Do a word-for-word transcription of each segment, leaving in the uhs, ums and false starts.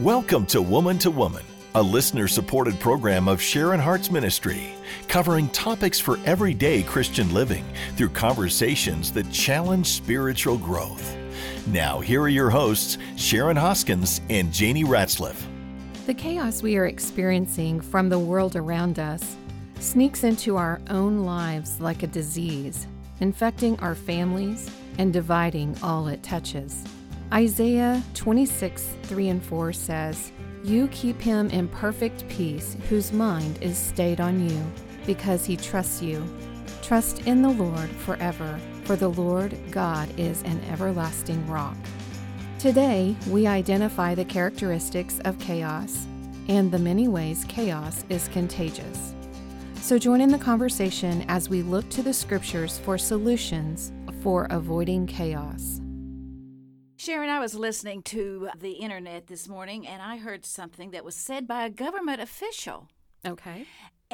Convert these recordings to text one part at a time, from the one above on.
Welcome to Woman to Woman, a listener-supported program of Sharon Hart's ministry, covering topics for everyday Christian living through conversations that challenge spiritual growth. Now, here are your hosts, Sharon Hoskins and Janie Ratzliff. The chaos we are experiencing from the world around us sneaks into our own lives like a disease, infecting our families and dividing all it touches. Isaiah twenty-six, three and four says, "You keep him in perfect peace whose mind is stayed on you, because he trusts you. Trust in the Lord forever, for the Lord God is an everlasting rock." Today, we identify the characteristics of chaos and the many ways chaos is contagious. So join in the conversation as we look to the scriptures for solutions for avoiding chaos. Sharon, I was listening to the internet this morning, and I heard something that was said by a government official. Okay.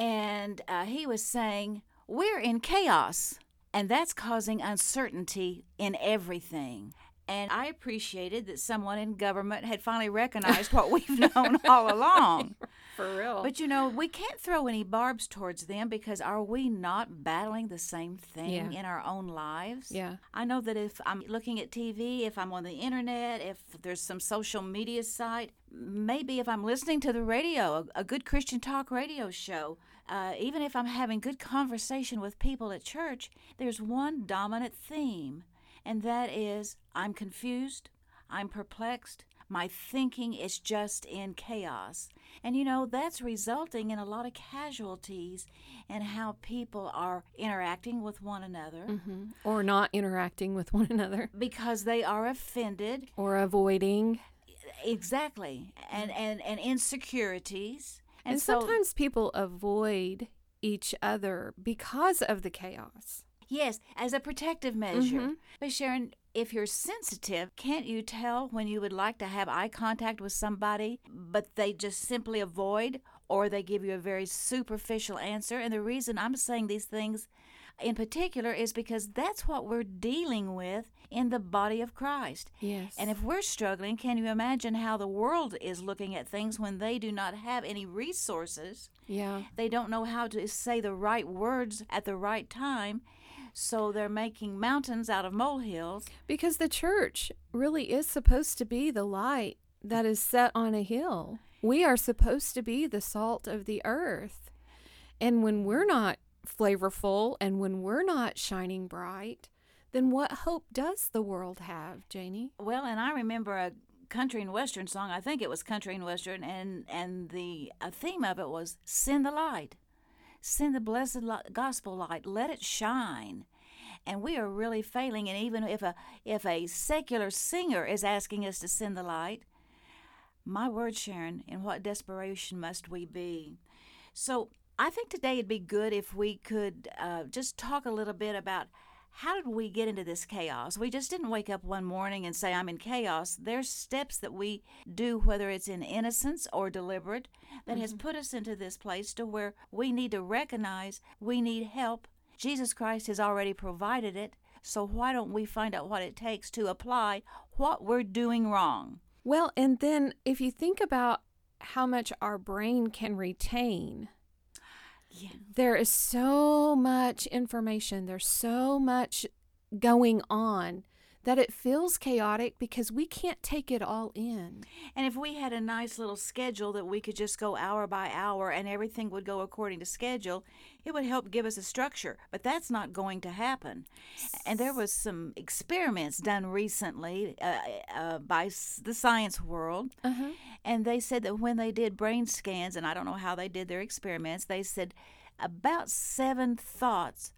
And uh, he was saying, we're in chaos, and that's causing uncertainty in everything. And I appreciated that someone in government had finally recognized what we've known all along. For real. But, you know, we can't throw any barbs towards them, because are we not battling the same thing Yeah. in our own lives? Yeah. I know that if I'm looking at T V, if I'm on the internet, if there's some social media site, maybe if I'm listening to the radio, a, a good Christian talk radio show, uh, even if I'm having good conversation with people at church, there's one dominant theme, and that is I'm confused, I'm perplexed, my thinking is just in chaos. And, you know, that's resulting in a lot of casualties in how people are interacting with one another. Mm-hmm. Or not interacting with one another. Because they are offended. Or avoiding. Exactly. And, and, and insecurities. And, and so, sometimes people avoid each other because of the chaos. Yes, as a protective measure. Mm-hmm. But Sharon, if you're sensitive, can't you tell when you would like to have eye contact with somebody, but they just simply avoid, or they give you a very superficial answer? And the reason I'm saying these things in particular is because that's what we're dealing with in the body of Christ. Yes. And if we're struggling, can you imagine how the world is looking at things when they do not have any resources? Yeah. They don't know how to say the right words at the right time. So they're making mountains out of molehills. Because the church really is supposed to be the light that is set on a hill. We are supposed to be the salt of the earth. And when we're not flavorful and when we're not shining bright, then what hope does the world have, Janie? Well, and I remember a country and western song. I think it was country and western, and, and the uh, theme of it was send the light. Send the blessed gospel light. Let it shine. And we are really failing. And even if a if a secular singer is asking us to send the light, my word, Sharon, in what desperation must we be? So I think today it'd be good if we could uh, just talk a little bit about how did we get into this chaos? We just didn't wake up one morning and say, I'm in chaos. There's steps that we do, whether it's in innocence or deliberate, that mm-hmm. has put us into this place to where we need to recognize we need help. Jesus Christ has already provided it, so why don't we find out what it takes to apply what we're doing wrong? Well, and then if you think about how much our brain can retain, yeah. there is so much information, there's so much going on that it feels chaotic because we can't take it all in. And if we had a nice little schedule that we could just go hour by hour and everything would go according to schedule, it would help give us a structure. But that's not going to happen. And there was some experiments done recently uh, uh, by the science world. Uh-huh. And they said that when they did brain scans, and I don't know how they did their experiments, they said about seven thoughts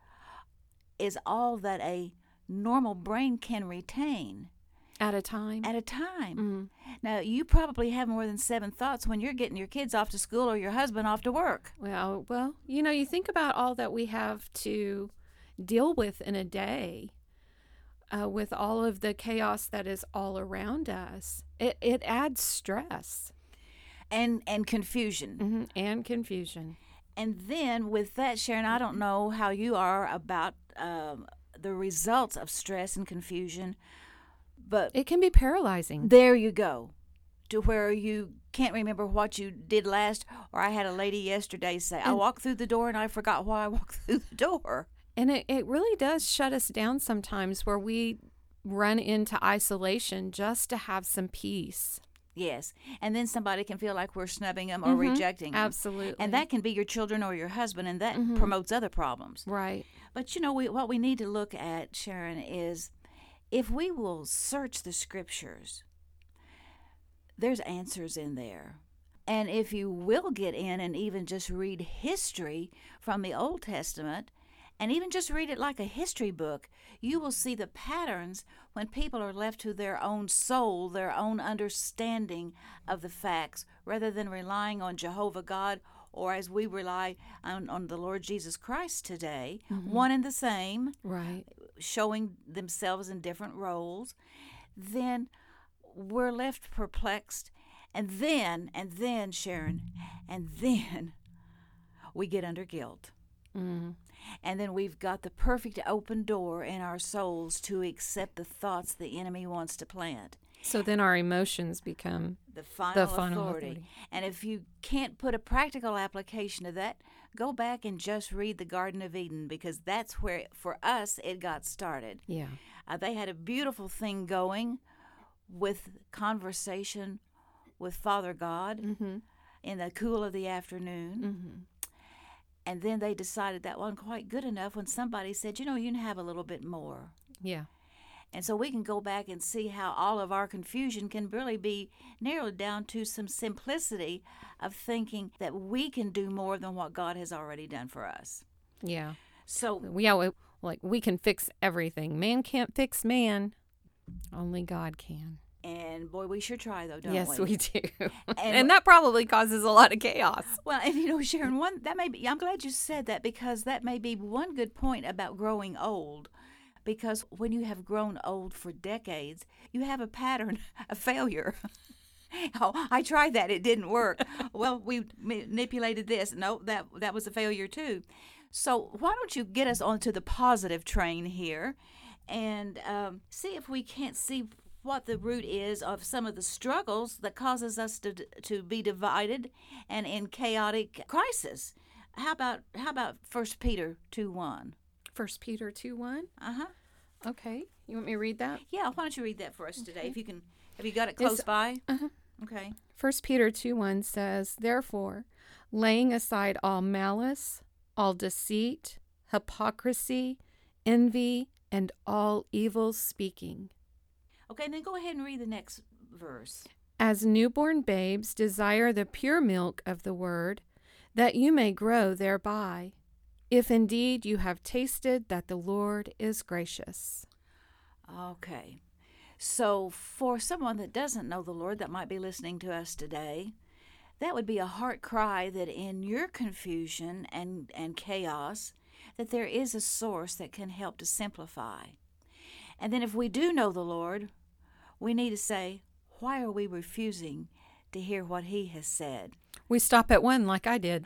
is all that a normal brain can retain. At a time? At a time. Mm-hmm. Now, you probably have more than seven thoughts when you're getting your kids off to school or your husband off to work. Well, well, you know, you think about all that we have to deal with in a day, uh, with all of the chaos that is all around us. It it adds stress. And, and confusion. Mm-hmm. And confusion. And then with that, Sharon, I don't know how you are about um, the results of stress and confusion, but it can be paralyzing. There you go. to where you can't remember what you did last. Or I had a lady yesterday say, I walked through the door and I forgot why I walked through the door. And it, it really does shut us down sometimes, where we run into isolation just to have some peace. Yes. And then somebody can feel like we're snubbing them or Mm-hmm. rejecting them. Absolutely. And that can be your children or your husband, and that Mm-hmm. promotes other problems. Right. But, you know, we, what we need to look at, Sharon, is if we will search the scriptures, there's answers in there. And if you will get in and even just read history from the Old Testament, and even just read it like a history book, you will see the patterns when people are left to their own soul, their own understanding of the facts, rather than relying on Jehovah God, or as we rely on, on the Lord Jesus Christ today, Mm-hmm. one and the same, Right. showing themselves in different roles. Then we're left perplexed. And then, and then, Sharon, and then we get under guilt. Mm. And then we've got the perfect open door in our souls to accept the thoughts the enemy wants to plant. So then our emotions become The final, the final authority. authority. And if you can't put a practical application to that, go back and just read the Garden of Eden, because that's where, for us, it got started. Yeah. Uh, they had a beautiful thing going with conversation with Father God Mm-hmm. in the cool of the afternoon. Mm-hmm. And then they decided that wasn't quite good enough when somebody said, you know, you can have a little bit more. Yeah. And so we can go back and see how all of our confusion can really be narrowed down to some simplicity of thinking that we can do more than what God has already done for us. Yeah. So, We always, like, we can fix everything. Man can't fix man. Only God can. and boy, we sure try though, don't Yes, we? we do. And- And, that probably causes a lot of chaos. Well, and you know, Sharon, one that may be, I'm glad you said that, because that may be one good point about growing old. Because when you have grown old for decades, you have a pattern of failure. Oh, I tried that; it didn't work. Well, we manipulated this. No, that that was a failure too. So why don't you get us onto the positive train here, and um, see if we can't see what the root is of some of the struggles that causes us to to be divided and in chaotic crisis. How about how about First Peter two one? First Peter two one. Uh huh. Okay. You want me to read that? Yeah. Why don't you read that for us today, if you can? Have you got it It's- close by? uh-huh. Okay. First Peter two one says, "Therefore, laying aside all malice, all deceit, hypocrisy, envy, and all evil speaking, Okay, and then go ahead and read the next verse. as newborn babes desire the pure milk of the word, that you may grow thereby, if indeed you have tasted that the Lord is gracious." Okay. So for someone that doesn't know the Lord that might be listening to us today, that would be a heart cry that in your confusion and, and chaos, that there is a source that can help to simplify. And then if we do know the Lord, we need to say, why are we refusing to hear what he has said? We stop at one like I did.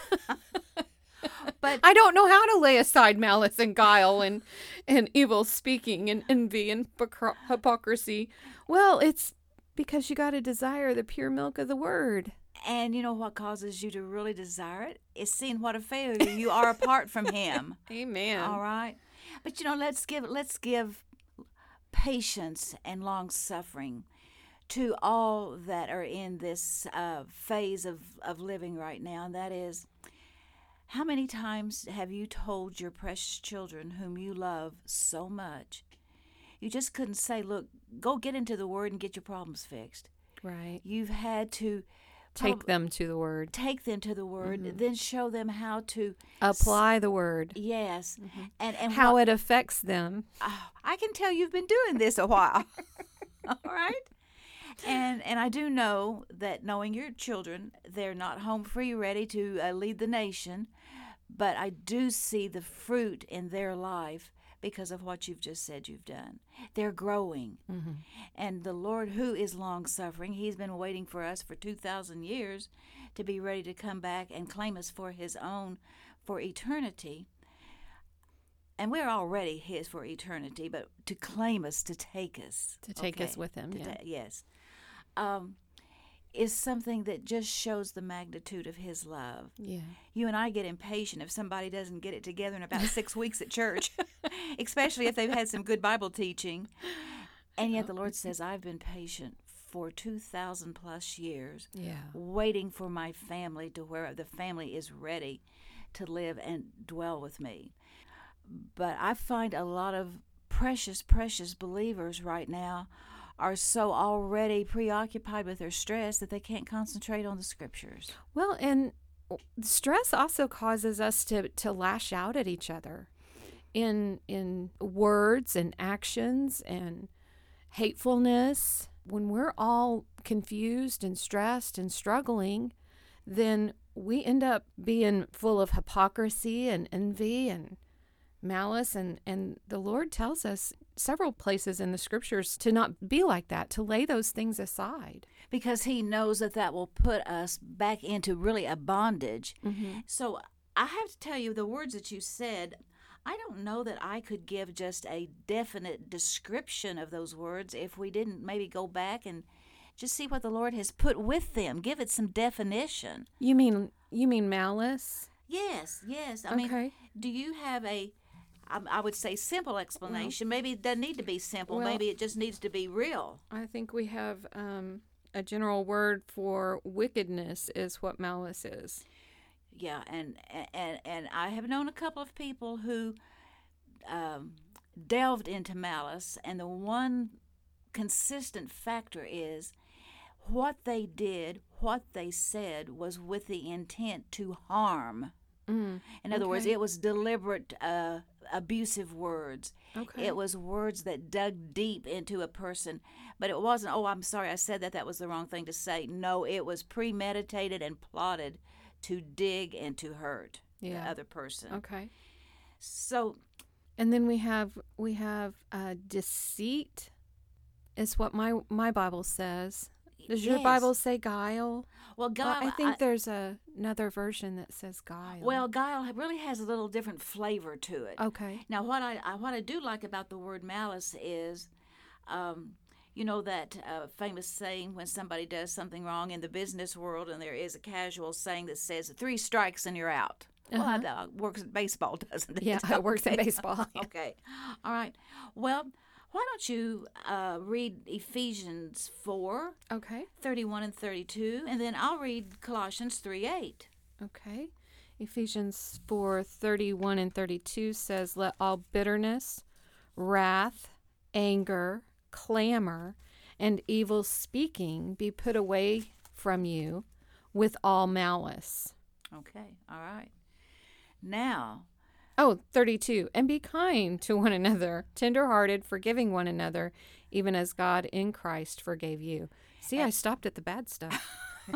But I don't know how to lay aside malice and guile and, and evil speaking and envy and hypocr- hypocrisy. Well, it's because you got to desire the pure milk of the word. and you know what causes you to really desire it? Is seeing what a failure you are apart from him. Amen. All right. But you know, let's give let's give patience and long suffering to all that are in this uh, phase of, of living right now, and that is, how many times have you told your precious children whom you love so much, you just couldn't say, look, go get into the Word and get your problems fixed. Right. You've had to Take prob- them to the word. take them to the Word, Mhm. then show them how to Apply the word. yes, and and How what- it affects them. oh, I can tell you've been doing this a while. All right. And and I do know that, knowing your children, they're not home free ready to uh, lead the nation, but I do see the fruit in their life because of what you've just said you've done. They're growing. Mm-hmm. And the Lord, who is long-suffering, he's been waiting for us for two thousand years to be ready to come back and claim us for his own for eternity. And we're already his for eternity, but to claim us, to take us. To take us okay, with him, to yeah. ta- yes. Um, is something that just shows the magnitude of his love. Yeah. You and I get impatient if somebody doesn't get it together in about six weeks at church, especially if they've had some good Bible teaching. And yet the Lord says, I've been patient for two thousand plus years, Yeah. waiting for my family to where the family is ready to live and dwell with me. But I find a lot of precious, precious believers right now are so already preoccupied with their stress that they can't concentrate on the scriptures. Well, and stress also causes us to, to lash out at each other in in words and actions and hatefulness. When we're all confused and stressed and struggling, then we end up being full of hypocrisy and envy and malice, and, and the Lord tells us several places in the scriptures to not be like that, to lay those things aside. Because he knows that that will put us back into really a bondage. Mm-hmm. So I have to tell you, the words that you said, I don't know that I could give just a definite description of those words if we didn't maybe go back and just see what the Lord has put with them. Give it some definition. You mean you mean malice? Yes, yes. I Okay. mean, do you have a, I, I would say, simple explanation? Maybe it doesn't need to be simple. Well- Maybe it just needs to be real. I think we have um, a general word for wickedness is what malice is. Yeah, and and and I have known a couple of people who um, delved into malice, and the one consistent factor is what they did, what they said was with the intent to harm. Mm. In other words, Okay. it was deliberate, uh, abusive words. Okay. It was words that dug deep into a person. But it wasn't, oh, I'm sorry, I said that. That was the wrong thing to say. No, it was premeditated and plotted to dig and to hurt Yeah. the other person. Okay. So, And then we have we have uh, deceit is what my my Bible says. Does your yes. Bible say guile? well, Well, guile, I think I- there's a, another version that says guile. well, guile really has a little different flavor to it. okay. Now, what I, I what I do like about the word malice is, um, you know that uh, famous saying when somebody does something wrong in the business world, and there is a casual saying that says three strikes and you're out. Well, Uh-huh. that works in baseball, doesn't it? Yeah, it works in Okay. baseball. Yeah. Okay, all right. Well, why don't you uh, read Ephesians four, Okay. thirty-one and thirty-two, and then I'll read Colossians three eight. Okay. Ephesians four thirty-one and thirty-two says, "Let all bitterness, wrath, anger, clamor, and evil speaking be put away from you with all malice." Okay, all right. Now, Oh, thirty-two. "And be kind to one another, tenderhearted, forgiving one another, even as God in Christ forgave you." See, I stopped at the bad stuff.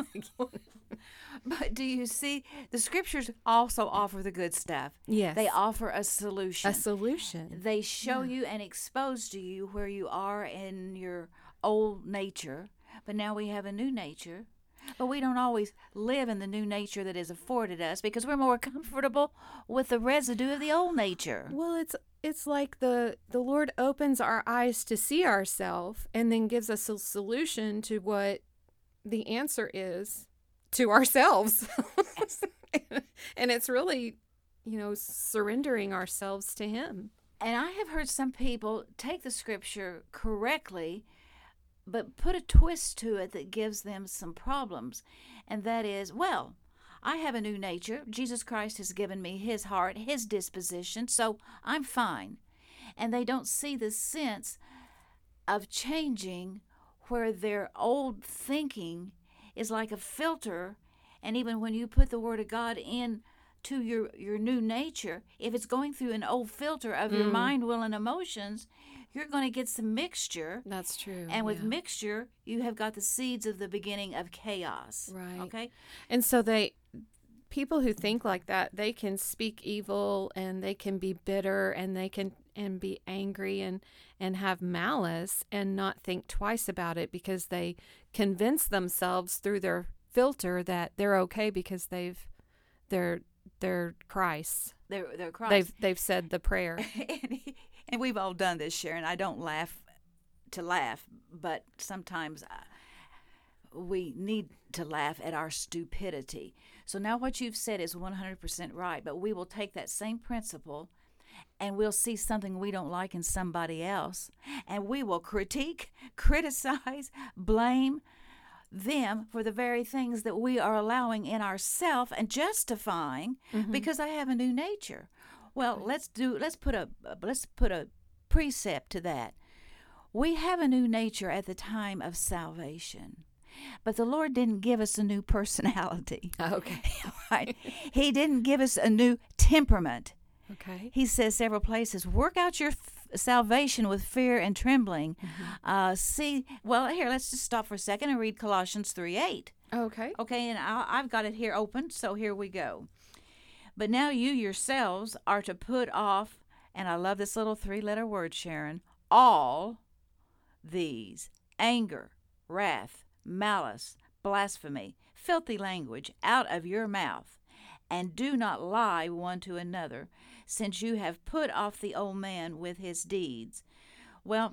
but do you see, the scriptures also offer the good stuff. Yes. They offer a solution. A solution. They show you and expose to you where you are in your old nature, but now we have a new nature. But we don't always live in the new nature that is afforded us because we're more comfortable with the residue of the old nature. Well, it's it's like the the Lord opens our eyes to see ourselves and then gives us a solution to what the answer is to ourselves. And it's really, you know, surrendering ourselves to Him. And I have heard some people take the scripture correctly, but put a twist to it that gives them some problems. And that is, well, I have a new nature. Jesus Christ has given me His heart, His disposition, so I'm fine. And they don't see the sense of changing where their old thinking is like a filter. And even when you put the Word of God in to your, your new nature, if it's going through an old filter of your Mm. mind, will, and emotions, you're going to get some mixture. That's true. And with yeah. mixture, you have got the seeds of the beginning of chaos. Right. Okay? And so they people who think like that, they can speak evil and they can be bitter and they can and be angry and and have malice and not think twice about it because they convince themselves through their filter that they're okay because they've they're they're Christ. They're, they're Christ. They've they've said the prayer. and, he- and we've all done this, Sharon. I don't laugh to laugh, but sometimes I, we need to laugh at our stupidity. So now what you've said is one hundred percent right, but we will take that same principle and we'll see something we don't like in somebody else, and we will critique, criticize, blame them for the very things that we are allowing in ourselves and justifying mm-hmm. because I have a new nature. Well, right. let's do let's put a let's put a precept to that. We have a new nature at the time of salvation. But the Lord didn't give us a new personality. Okay. Right? He didn't give us a new temperament. Okay. He says several places, work out your f- salvation with fear and trembling. Mm-hmm. Uh, see, well, here, let's just stop for a second and read Colossians three eight. Okay. Okay, and I, I've got it here open, so here we go. But now you yourselves are to put off, and I love this little three-letter word, Sharon, all these: anger, wrath, malice, blasphemy, filthy language out of your mouth, and do not lie one to another, since you have put off the old man with his deeds. Well,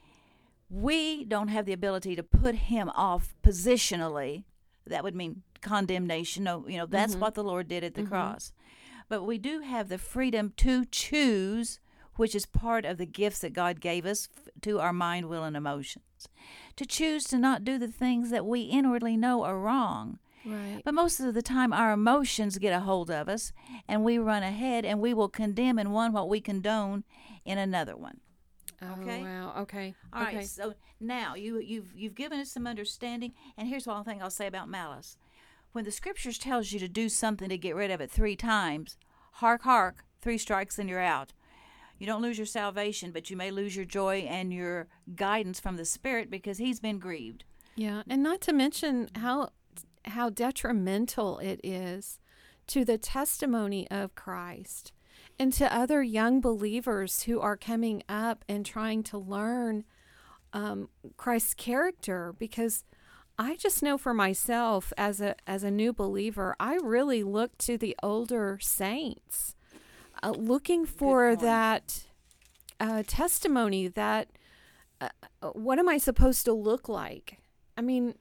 we don't have the ability to put him off positionally. That would mean condemnation. No, you know, that's mm-hmm. what the Lord did at the mm-hmm. cross. But we do have the freedom to choose, which is part of the gifts that God gave us to our mind, will, and emotions. To choose to not do the things that we inwardly know are wrong. Right. But most of the time, our emotions get a hold of us, and we run ahead, and we will condemn in one what we condone in another one. Oh, okay? wow. Okay. All okay. right. So now you, you've you've given us some understanding, and here's one thing I'll say about malice. When the Scriptures tells you to do something to get rid of it three times, hark, hark, three strikes and you're out. You don't lose your salvation, but you may lose your joy and your guidance from the Spirit because He's been grieved. Yeah, and not to mention how how detrimental it is to the testimony of Christ and to other young believers who are coming up and trying to learn um, Christ's character. Because I just know for myself as a as a new believer, I really look to the older saints. Uh, looking for that uh, testimony, that uh, what am I supposed to look like? I mean,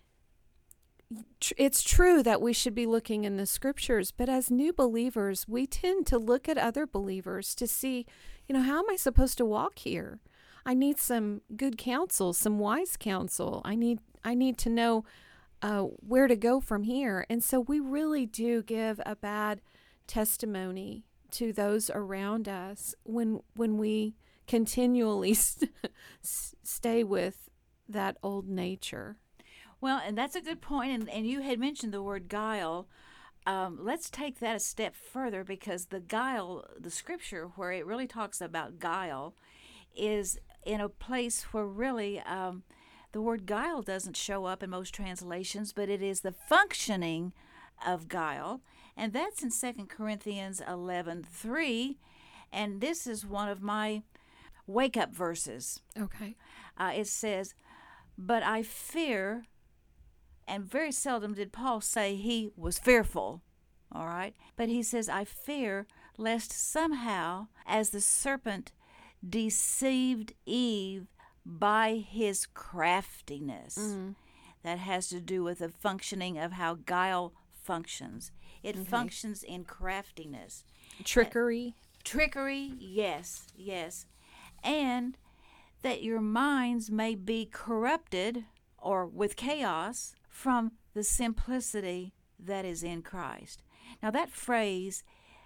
tr- it's true that we should be looking in the Scriptures, but as new believers, we tend to look at other believers to see, you know, how am I supposed to walk here? I need some good counsel, some wise counsel. I need I need to know uh, where to go from here. And so we really do give a bad testimony to those around us when when we continually st- stay with that old nature. Well, and that's a good point. And, and you had mentioned the word guile. Um, let's take that a step further, because the guile, the Scripture where it really talks about guile, is in a place where really um, the word guile doesn't show up in most translations, but it is the functioning of guile. And that's in Second Corinthians eleven three, and this is one of my wake-up verses. Okay. Uh, it says, but I fear, and very seldom did Paul say he was fearful, all right? But he says, I fear lest somehow, as the serpent deceived Eve by his craftiness, mm-hmm. that has to do with the functioning of how guile functions. It okay. functions in craftiness. Trickery. Uh, trickery, yes, yes. And that your minds may be corrupted, or with chaos, from the simplicity that is in Christ. Now that phrase,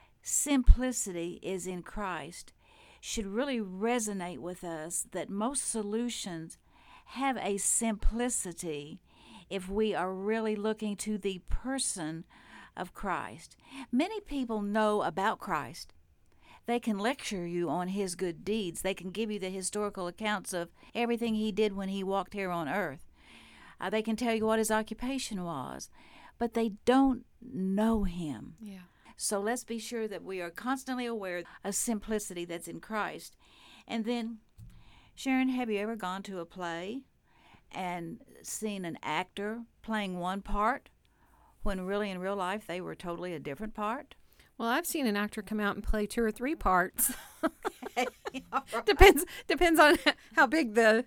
simplicity is in Christ, should really resonate with us, that most solutions have a simplicity if we are really looking to the person of Christ. Many people know about Christ. They can lecture you on his good deeds. They can give you the historical accounts of everything he did when he walked here on earth. Uh, they can tell you what his occupation was, but they don't know him. Yeah. So let's be sure that we are constantly aware of simplicity that's in Christ. And then, Sharon, have you ever gone to a play and seen an actor playing one part when really in real life they were totally a different part? Well, I've seen an actor come out and play two or three parts. Okay. Right. Depends depends on how big the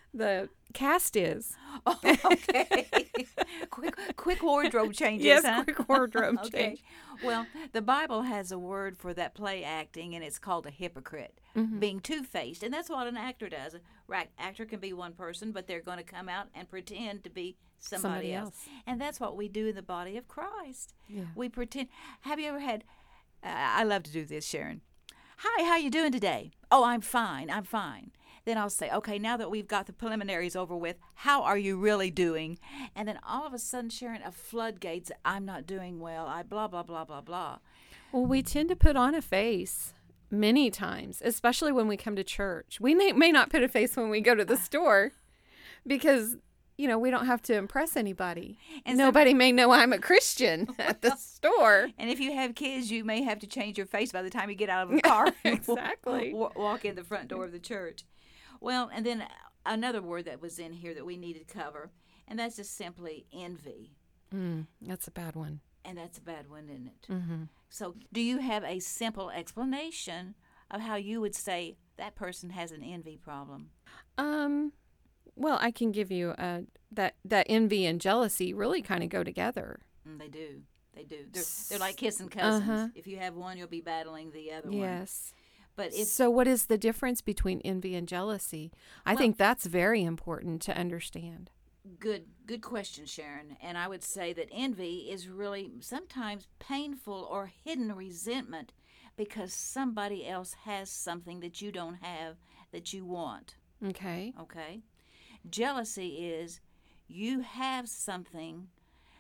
the cast is. Oh, okay. quick, quick wardrobe changes, yes, huh? quick wardrobe okay. change. Well, the Bible has a word for that play acting, and it's called a hypocrite, Mm-hmm. being two-faced, and that's what an actor does. A right, actor can be one person, but they're going to come out and pretend to be somebody, Somebody else. else. And that's what we do in the body of Christ. Yeah. We pretend. Have you ever had? Uh, I love to do this, Sharon. Hi, how you doing today? Oh, I'm fine. I'm fine. Then I'll say, okay, now that we've got the preliminaries over with, how are you really doing? And then all of a sudden, Sharon, a floodgates, I'm not doing well, I blah, blah, blah, blah, blah. Well, we tend to put on a face many times, especially when we come to church. We may, may not put a face when we go to the store because, you know, we don't have to impress anybody. And Nobody may know I'm a Christian at the store. And if you have kids, you may have to change your face by the time you get out of the car. Exactly. w- walk in the front door of the church. Well, and then another word that was in here that we needed to cover, and that's just simply envy. Mm, that's a bad one. And that's a bad one, isn't it? Mm-hmm. So do you have a simple explanation of how you would say that person has an envy problem? Um, well, I can give you uh, that, that envy and jealousy really kind of go together. Mm, they do. They do. They're, they're like kissing cousins. Uh-huh. If you have one, you'll be battling the other one. Yes. But if So what is the difference between envy and jealousy? I Well- think that's very important to understand. Good, good question, Sharon. And I would say that envy is really sometimes painful or hidden resentment because somebody else has something that you don't have that you want. Okay. Okay? Jealousy is you have something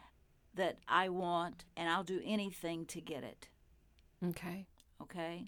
that I want and I'll do anything to get it. Okay. Okay?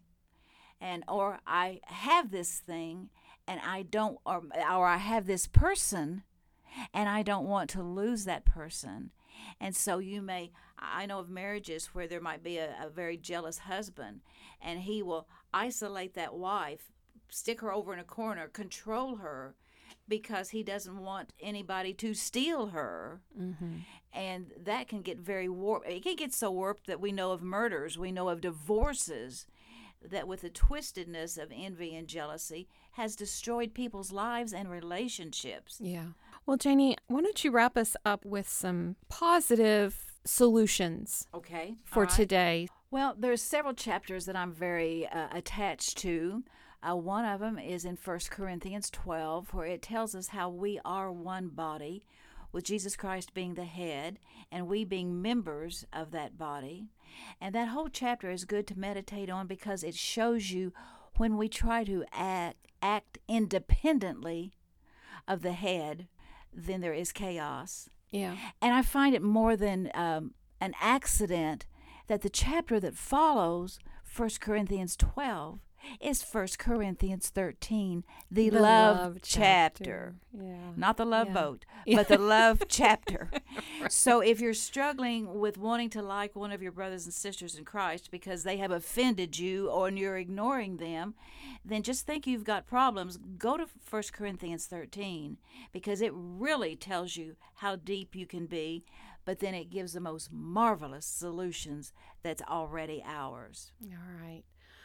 And or I have this thing and I don't or or I have this person and I don't want to lose that person. And so you may, I know of marriages where there might be a, a very jealous husband, and he will isolate that wife, stick her over in a corner, control her, because he doesn't want anybody to steal her. Mm-hmm. And that can get very warped. It can get so warped that we know of murders, we know of divorces, that with the twistedness of envy and jealousy has destroyed people's lives and relationships. Yeah. Well, Janie, why don't you wrap us up with some positive solutions Okay. for all right. today? Well, there's several chapters that I'm very uh, attached to. Uh, one of them is in First Corinthians twelve, where it tells us how we are one body, with Jesus Christ being the head, and we being members of that body. And that whole chapter is good to meditate on because it shows you when we try to act, act independently of the head, then there is chaos. Yeah. And I find it more than um, an accident that the chapter that follows, First Corinthians twelve, is First Corinthians thirteen, the, The love, love chapter. chapter. Yeah. Not the love Yeah. boat, but the love chapter. So if you're struggling with wanting to like one of your brothers and sisters in Christ because they have offended you or you're ignoring them, then just think you've got problems. Go to First Corinthians thirteen because it really tells you how deep you can be, but then it gives the most marvelous solutions that's already ours. All right.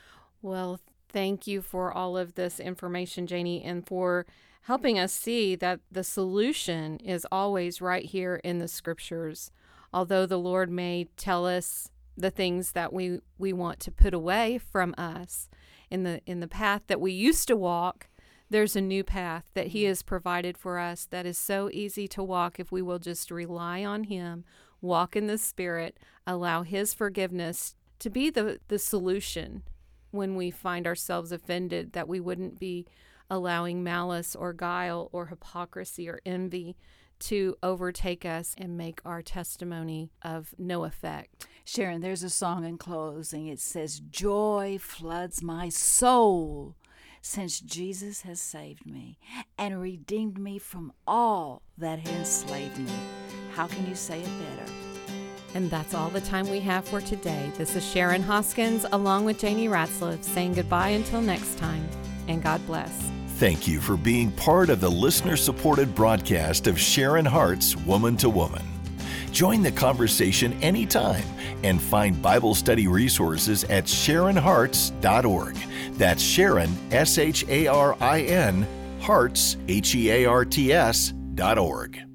Well, thank you for all of this information, Janie, and for helping us see that the solution is always right here in the scriptures. Although the Lord may tell us the things that we, we want to put away from us in the in the path that we used to walk, there's a new path that He has provided for us that is so easy to walk if we will just rely on Him, walk in the Spirit, allow His forgiveness to be the, the solution when we find ourselves offended, that we wouldn't be allowing malice or guile or hypocrisy or envy to overtake us and make our testimony of no effect. Sharon, there's a song in closing. It says, "Joy floods my soul since Jesus has saved me and redeemed me from all that enslaved me." How can you say it better? And that's all the time we have for today. This is Sharon Hoskins along with Janie Ratzliff saying goodbye until next time, and God bless. Thank you for being part of the listener-supported broadcast of Sharon Hart's Woman to Woman. Join the conversation anytime and find Bible study resources at sharon harts dot org. That's Sharon, S H A R I N, hearts, H E A R T S, dot org.